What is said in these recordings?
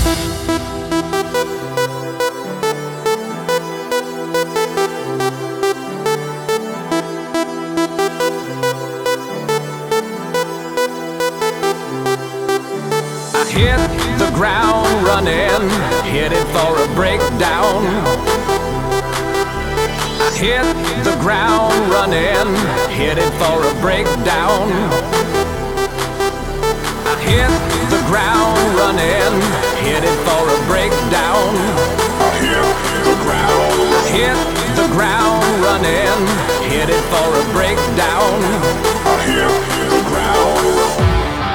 Hit the ground running, headed for a breakdown. I hit the ground running, headed for a breakdown. I hit the ground running, headed for a breakdown. I hit the ground. I hit the ground running, headed for a breakdown. I hit the ground.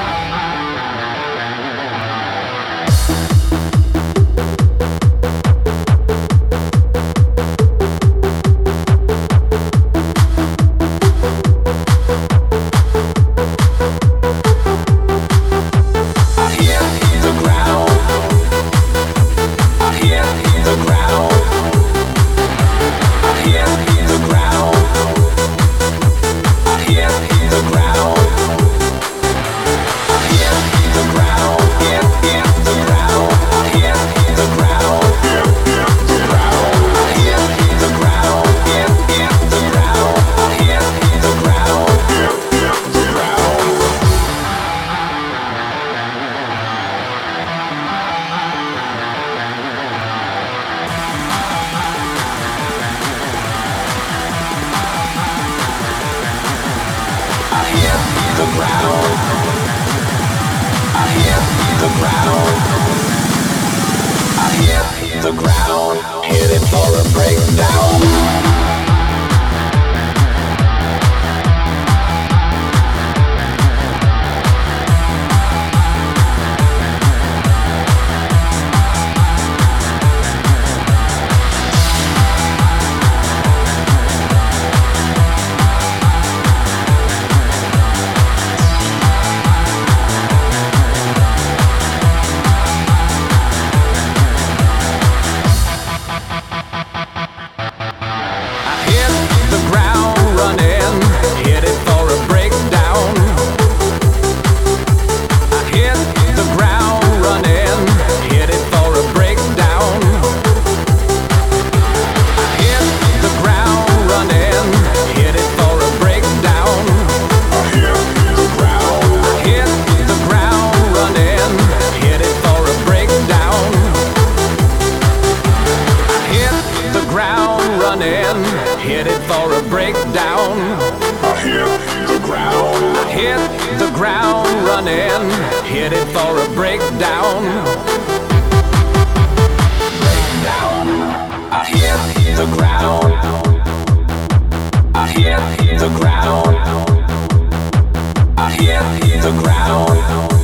The ground. I hit the ground. I hit the ground. Headed for a breakdown. Headed for a breakdown. I hit the ground. I hit the ground running, headed for a breakdown. Breakdown. I hit the ground. I hit the ground. I hit the ground.